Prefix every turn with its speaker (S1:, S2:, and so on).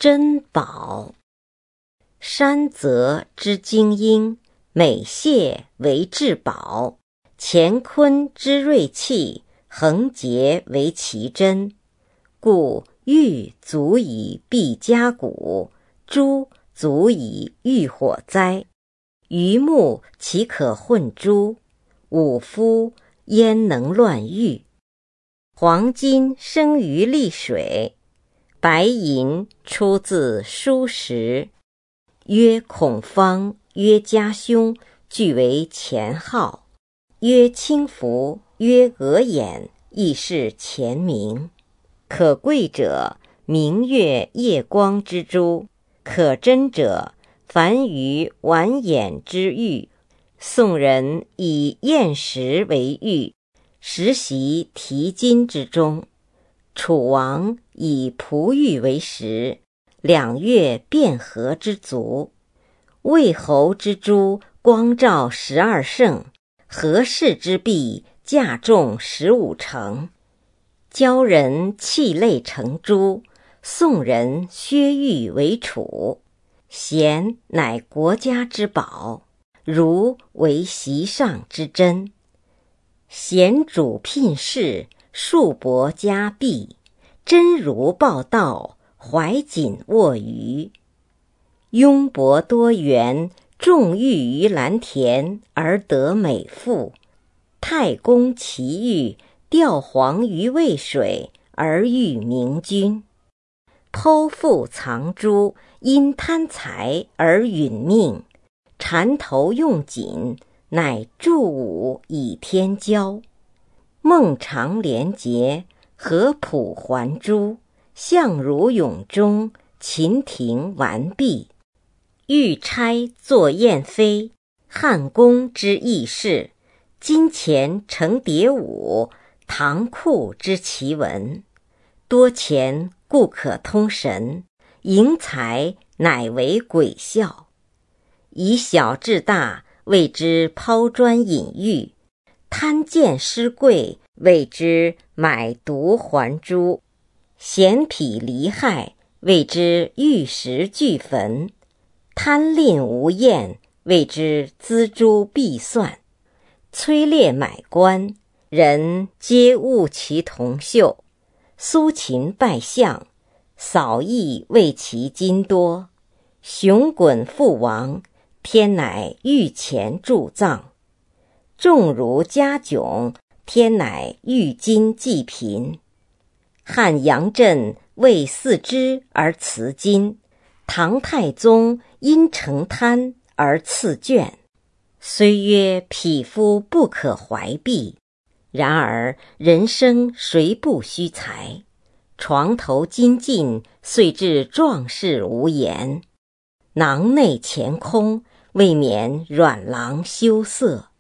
S1: 珍宝。山泽之精英，美谢为至宝。乾坤之锐气，横结为奇珍。故玉足以蔽家谷，珠足以御火灾。榆木岂可混珠？武夫焉能乱玉？黄金生于丽水，白银出自疏石。曰孔方，曰家兄，俱为前号。曰轻浮，曰额眼，亦是前名。可贵者，明月夜光之珠；可珍者，凡于完眼之玉。宋人以砚石为玉，石袭提金之中。楚王以璞玉为石，两月卞和之足。魏侯之珠，光照12圣；和氏之璧，价重15成。交人泣泪成珠，宋人削玉为楚。贤乃国家之宝，儒为席上之珍。贤主聘士，树帛加璧；真儒报道，怀瑾握鱼。庸伯多元，种玉于蓝田，而得美妇；太公奇玉，吊黄于渭水，而遇明君。剖腹藏珠，因贪财而殒命；缠头用锦，乃祝武以天骄。孟尝连结，合浦还珠；相如永忠，秦庭完璧。玉钗作燕飞，汉宫之异事；金钱成蝶舞，唐库之奇文。多钱故可通神，盈财乃为鬼笑。以小至大，谓之抛砖引玉；贪贱失贵，谓之买椟还珠；嫌痞离害，谓之玉石俱焚；贪吝无厌，谓之锱铢必算；催猎买官，人皆恶其铜锈；苏秦拜相，扫翳为其金多；熊滚父王，天乃御前铸葬；重儒加窘，天乃玉金济贫。汉杨震为4之而辞金，唐太宗因成贪而赐卷。虽曰匹夫不可怀璧，然而人生谁不虚财？床头金尽，遂至壮士无言；囊内钱空，未免软郎羞涩。